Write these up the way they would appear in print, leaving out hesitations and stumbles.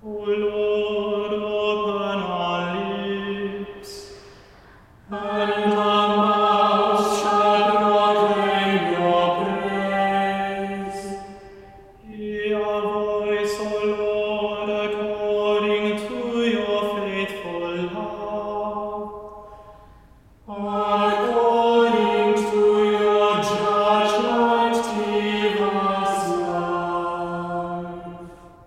O Lord, open our lips, and our mouths shall proclaim your praise. Hear our voice, O Lord, according to your faithful love. According to your judgment, give us life.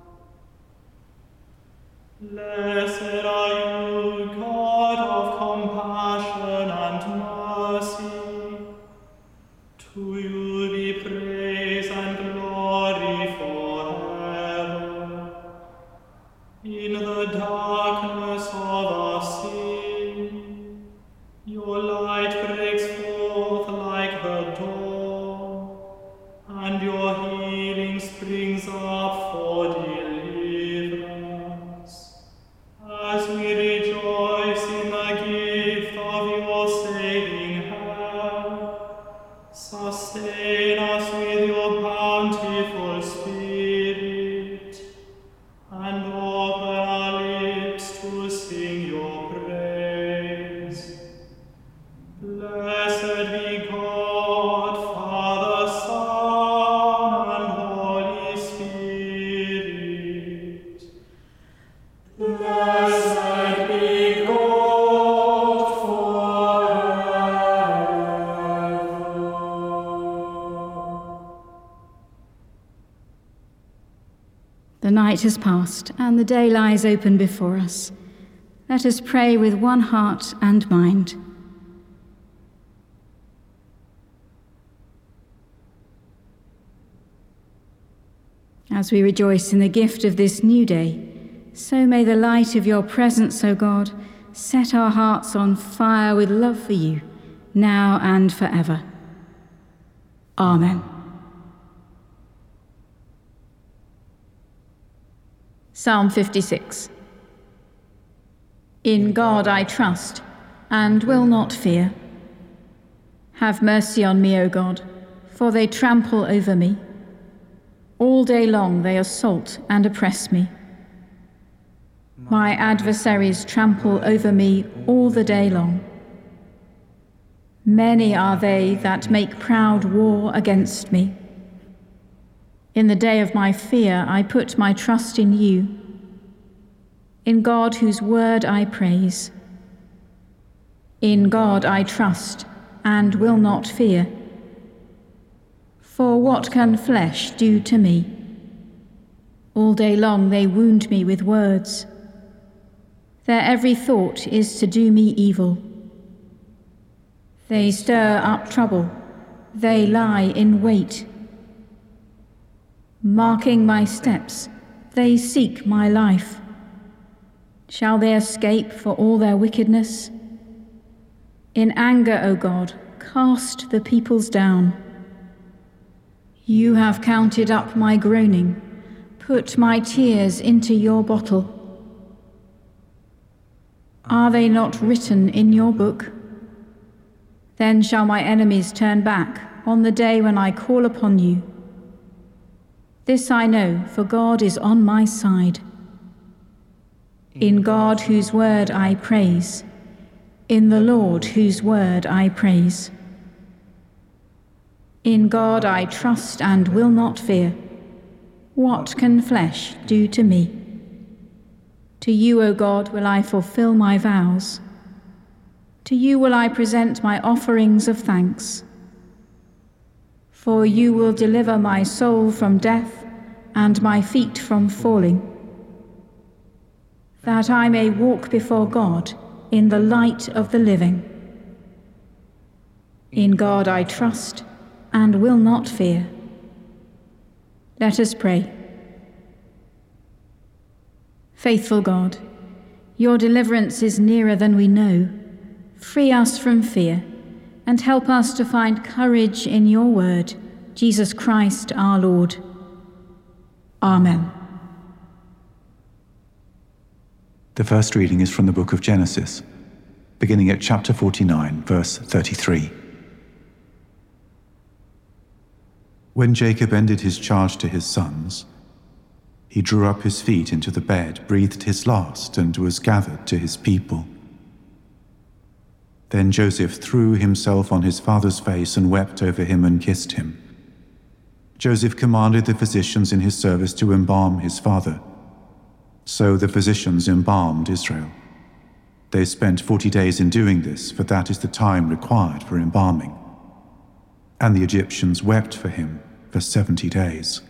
Blessed are you, God of compassion and mercy. To you be praise and glory forever. In the darkness of our sin, your light breaks forth like the dawn, and your healing springs up for deliverance. As we rejoice in the gift of your saving hand, sustain us with your bountiful Spirit, and open our lips to sing your praise. Blessed be God, Father, Son, and Holy Spirit. Blessed be God forever. The night has passed, and the day lies open before us. Let us pray with one heart and mind. As we rejoice in the gift of this new day, so may the light of your presence, O God, set our hearts on fire with love for you, now and forever. Amen. Psalm 56. In God I trust, and will not fear. Have mercy on me, O God, for they trample over me. All day long they assault and oppress me. My adversaries trample over me all the day long. Many are they that make proud war against me. In the day of my fear I put my trust in you. In God whose word I praise. In God I trust and will not fear. For what can flesh do to me? All day long they wound me with words. Their every thought is to do me evil. They stir up trouble. They lie in wait. Marking my steps, they seek my life. Shall they escape for all their wickedness? In anger, O God, cast the peoples down. You have counted up my groaning, put my tears into your bottle. Are they not written in your book? Then shall my enemies turn back on the day when I call upon you. This I know, for God is on my side. In God whose word I praise, in the Lord whose word I praise. In God I trust and will not fear. What can flesh do to me? To you, O God, will I fulfill my vows. To you will I present my offerings of thanks. For you will deliver my soul from death and my feet from falling, that I may walk before God in the light of the living. In God I trust and will not fear. Let us pray. Faithful God, your deliverance is nearer than we know. Free us from fear and help us to find courage in your word, Jesus Christ our Lord. Amen. The first reading is from the book of Genesis, beginning at chapter 49, verse 33. When Jacob ended his charge to his sons, He drew up his feet into the bed, breathed his last, and was gathered to his people. Then Joseph threw himself on his father's face and wept over him and kissed him. Joseph commanded the physicians in his service to embalm his father. So the physicians embalmed Israel. They spent 40 days in doing this, for that is the time required for embalming. And the Egyptians wept for him for 70 days.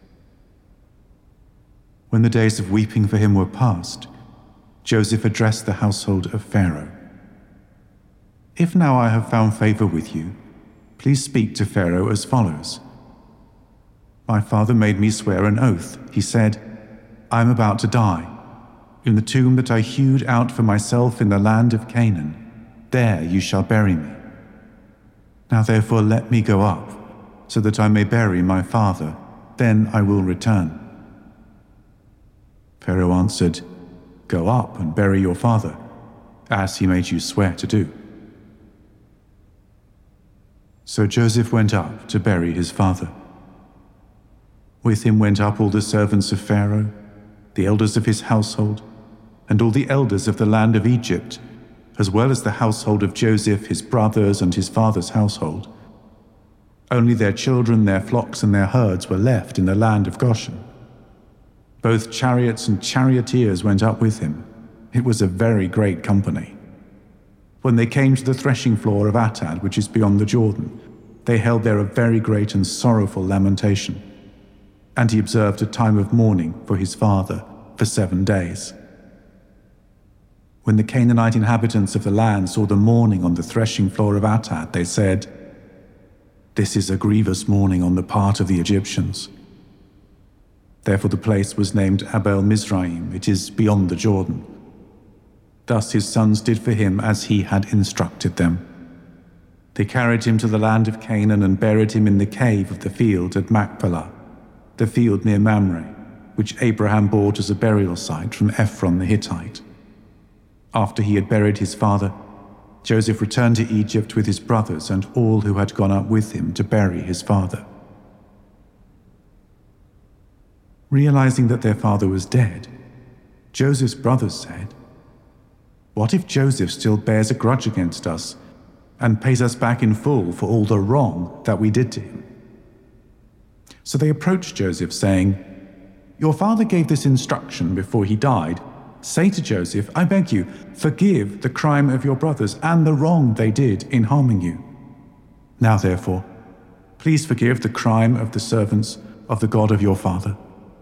When the days of weeping for him were past, Joseph addressed the household of Pharaoh. "If now I have found favor with you, please speak to Pharaoh as follows. My father made me swear an oath. He said, 'I am about to die. In the tomb that I hewed out for myself in the land of Canaan, there you shall bury me. Now therefore let me go up, so that I may bury my father. Then I will return.' Pharaoh answered, 'Go up and bury your father, as he made you swear to do.' So Joseph went up to bury his father. With him went up all the servants of Pharaoh, the elders of his household, and all the elders of the land of Egypt, as well as the household of Joseph, his brothers, and his father's household. Only their children, their flocks, and their herds were left in the land of Goshen. Both chariots and charioteers went up with him. It was a very great company. When they came to the threshing floor of Atad, which is beyond the Jordan, they held there a very great and sorrowful lamentation. And he observed a time of mourning for his father for 7 days. When the Canaanite inhabitants of the land saw the mourning on the threshing floor of Atad, they said, 'This is a grievous mourning on the part of the Egyptians.' Therefore the place was named Abel Mizraim, it is beyond the Jordan. Thus his sons did for him as he had instructed them. They carried him to the land of Canaan and buried him in the cave of the field at Machpelah, the field near Mamre, which Abraham bought as a burial site from Ephron the Hittite. After he had buried his father, Joseph returned to Egypt with his brothers and all who had gone up with him to bury his father. Realizing that their father was dead, Joseph's brothers said, "What if Joseph still bears a grudge against us and pays us back in full for all the wrong that we did to him?" So they approached Joseph, saying, "Your father gave this instruction before he died. Say to Joseph, 'I beg you, forgive the crime of your brothers and the wrong they did in harming you. Now therefore, please forgive the crime of the servants of the God of your father.'"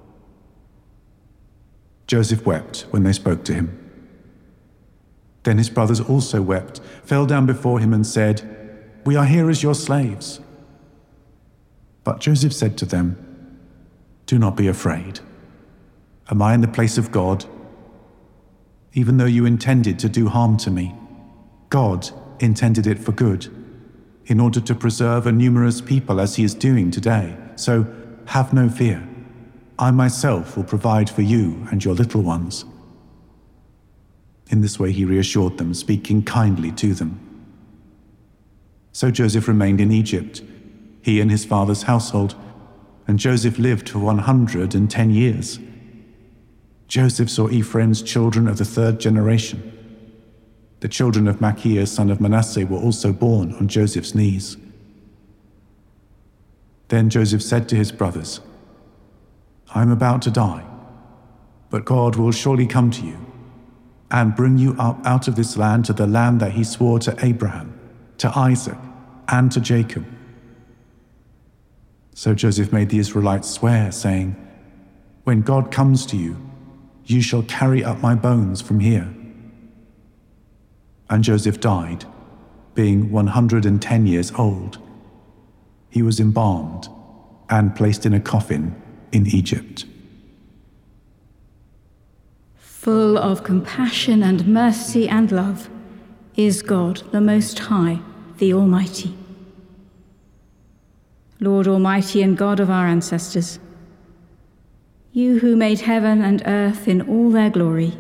Joseph wept when they spoke to him. Then his brothers also wept, fell down before him and said, "We are here as your slaves." But Joseph said to them, "Do not be afraid. Am I in the place of God? Even though you intended to do harm to me, God intended it for good, in order to preserve a numerous people as he is doing today. So have no fear. I myself will provide for you and your little ones." In this way he reassured them, speaking kindly to them. So Joseph remained in Egypt, he and his father's household, and Joseph lived for 110 years. Joseph saw Ephraim's children of the 3rd generation. The children of Machir, son of Manasseh, were also born on Joseph's knees. Then Joseph said to his brothers, "I am about to die, but God will surely come to you and bring you up out of this land to the land that he swore to Abraham, to Isaac, and to Jacob." So Joseph made the Israelites swear, saying, "When God comes to you, you shall carry up my bones from here." And Joseph died, being 110 years old. He was embalmed and placed in a coffin in Egypt. Full of compassion and mercy and love is God, the Most High, the Almighty. Lord Almighty and God of our ancestors, you who made heaven and earth in all their glory,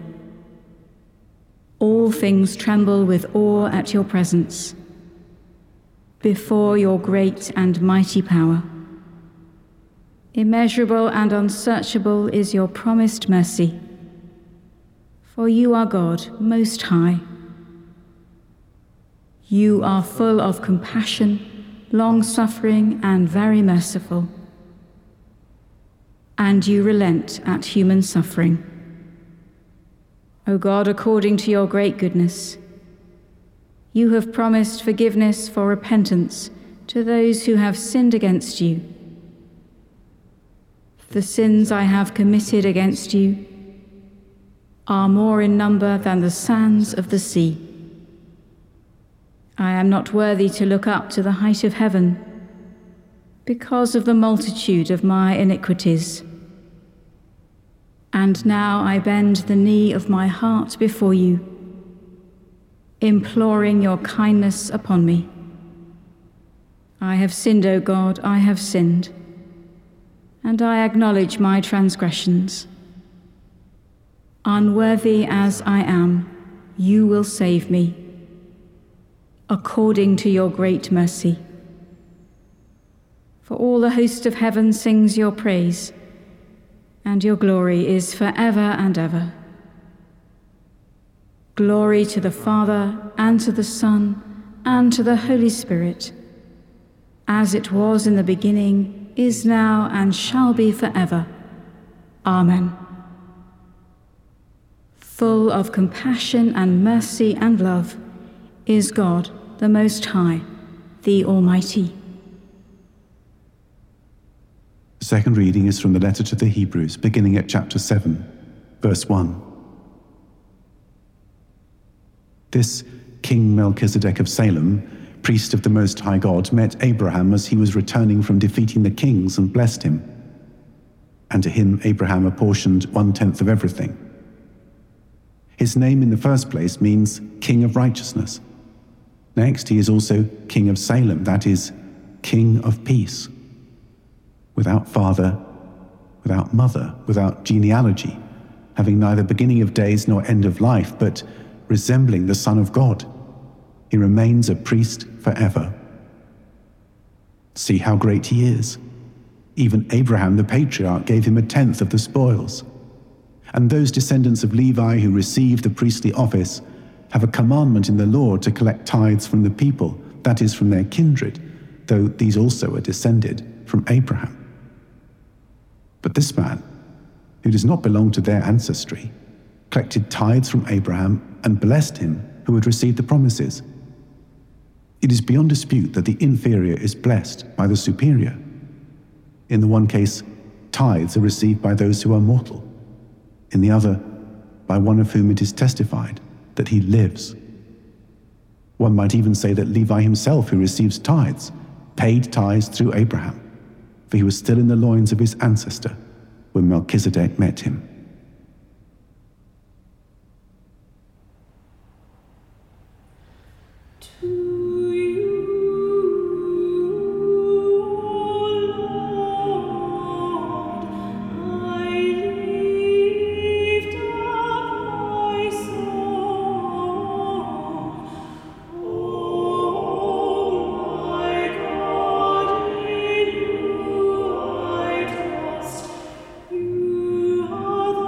all things tremble with awe at your presence, before your great and mighty power. Immeasurable and unsearchable is your promised mercy. For you are God, most high. You are full of compassion, long-suffering, and very merciful. And you relent at human suffering. O God, according to your great goodness, you have promised forgiveness for repentance to those who have sinned against you. The sins I have committed against you are more in number than the sands of the sea. I am not worthy to look up to the height of heaven because of the multitude of my iniquities. And now I bend the knee of my heart before you, imploring your kindness upon me. I have sinned, O God, I have sinned, and I acknowledge my transgressions. Unworthy as I am, you will save me, according to your great mercy. For all the host of heaven sings your praise, and your glory is forever and ever. Glory to the Father, and to the Son, and to the Holy Spirit, as it was in the beginning, is now, and shall be forever. Amen. Full of compassion and mercy and love is God, the Most High, the Almighty. The second reading is from the letter to the Hebrews, beginning at chapter 7, verse 1. This King Melchizedek of Salem, priest of the Most High God, met Abraham as he was returning from defeating the kings and blessed him. And to him Abraham apportioned 1/10 of everything. His name in the first place means King of Righteousness. Next, he is also King of Salem, that is, King of Peace. Without father, without mother, without genealogy, having neither beginning of days nor end of life, but resembling the Son of God, he remains a priest forever. See how great he is. Even Abraham the patriarch gave him 1/10 of the spoils. And those descendants of Levi who receive the priestly office have a commandment in the law to collect tithes from the people, that is, from their kindred, though these also are descended from Abraham. But this man, who does not belong to their ancestry, collected tithes from Abraham and blessed him who had received the promises. It is beyond dispute that the inferior is blessed by the superior. In the one case, tithes are received by those who are mortal. In the other, by one of whom it is testified that he lives. One might even say that Levi himself, who receives tithes, paid tithes through Abraham, for he was still in the loins of his ancestor when Melchizedek met him. You are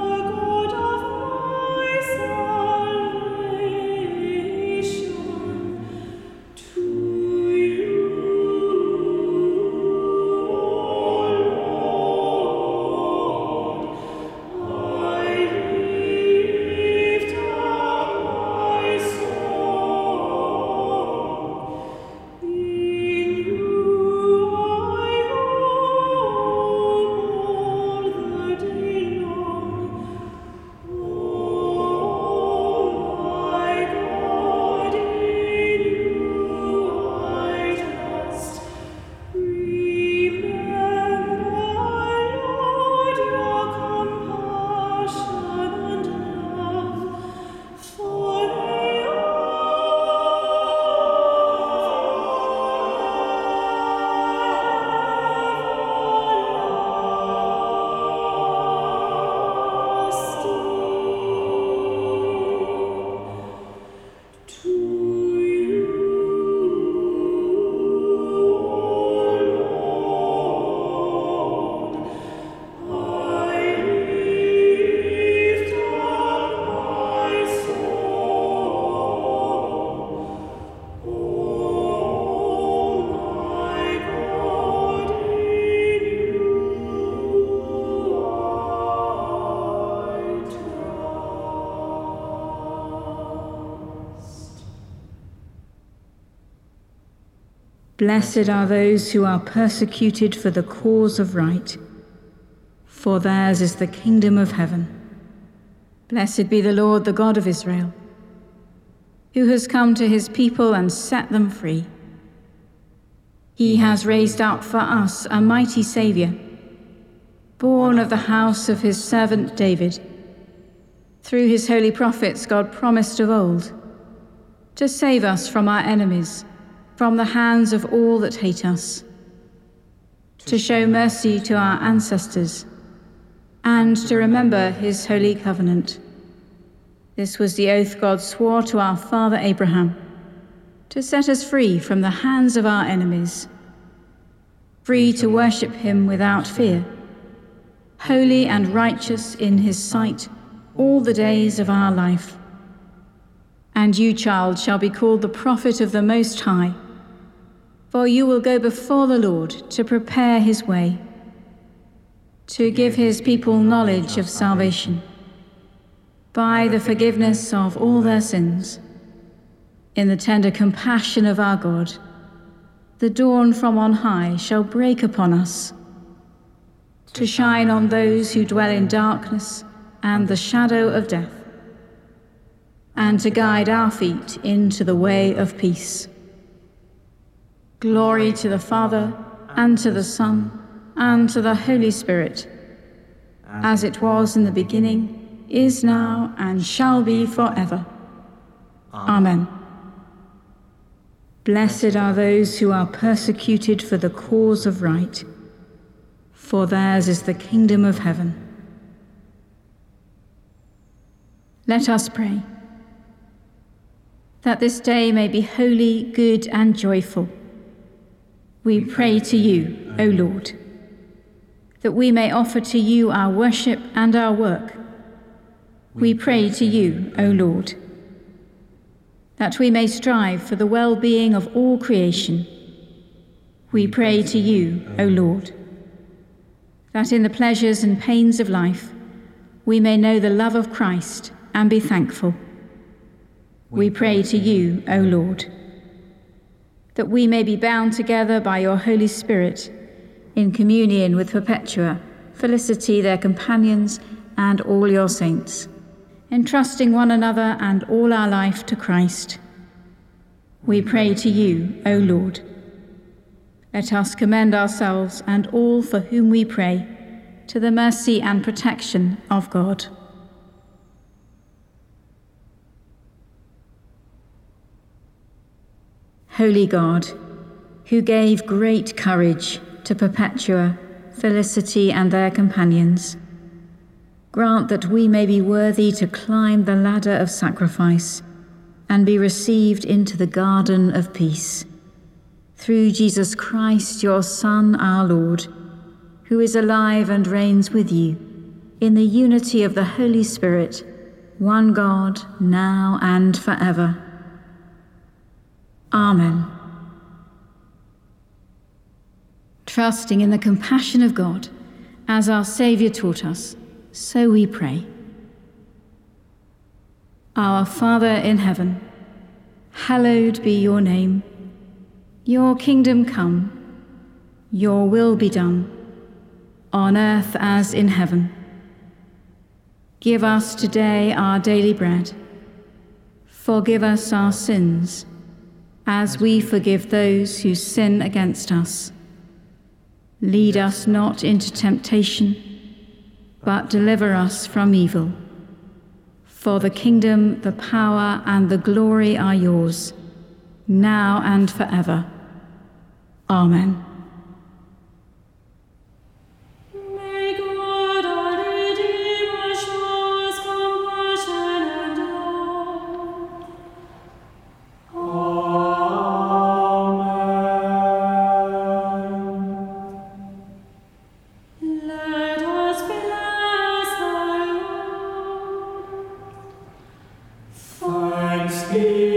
Blessed are those who are persecuted for the cause of right, for theirs is the kingdom of heaven. Blessed be the Lord, the God of Israel, who has come to his people and set them free. He has raised up for us a mighty Saviour, born of the house of his servant David. Through his holy prophets God promised of old to save us from our enemies, from the hands of all that hate us, to show mercy to our ancestors, and to remember his holy covenant. This was the oath God swore to our father Abraham, to set us free from the hands of our enemies, free to worship him without fear, holy and righteous in his sight all the days of our life. And you, child, shall be called the prophet of the Most High, for you will go before the Lord to prepare his way, to give his people knowledge of salvation, by the forgiveness of all their sins. In the tender compassion of our God, the dawn from on high shall break upon us, to shine on those who dwell in darkness and the shadow of death, and to guide our feet into the way of peace. Glory to the Father, and to the Son, and to the Holy Spirit, as it was in the beginning, is now, and shall be forever. Amen. Blessed are those who are persecuted for the cause of right, for theirs is the kingdom of heaven. Let us pray. That this day may be holy, good, and joyful, we pray to you, O Lord, that we may offer to you our worship and our work. We pray to you, O Lord, that we may strive for the well-being of all creation. We pray to you, O Lord, that in the pleasures and pains of life we may know the love of Christ and be thankful. We pray to you, O Lord, that we may be bound together by your Holy Spirit in communion with Perpetua, Felicity, their companions, and all your saints, entrusting one another and all our life to Christ. We pray to you, O Lord. Let us commend ourselves and all for whom we pray to the mercy and protection of God. Holy God, who gave great courage to Perpetua, Felicity, and their companions, grant that we may be worthy to climb the ladder of sacrifice and be received into the garden of peace. Through Jesus Christ, your Son, our Lord, who is alive and reigns with you, in the unity of the Holy Spirit, one God, now and forever. Amen. Trusting in the compassion of God, as our Saviour taught us, so we pray. Our Father in heaven, hallowed be your name. Your kingdom come, your will be done, on earth as in heaven. Give us today our daily bread. Forgive us our sins, as we forgive those who sin against us. Lead us not into temptation, but deliver us from evil. For the kingdom, the power, and the glory are yours, now and forever. Amen. May God our Redeemer show us compassion and love. Let us bless the Lord. Thanks be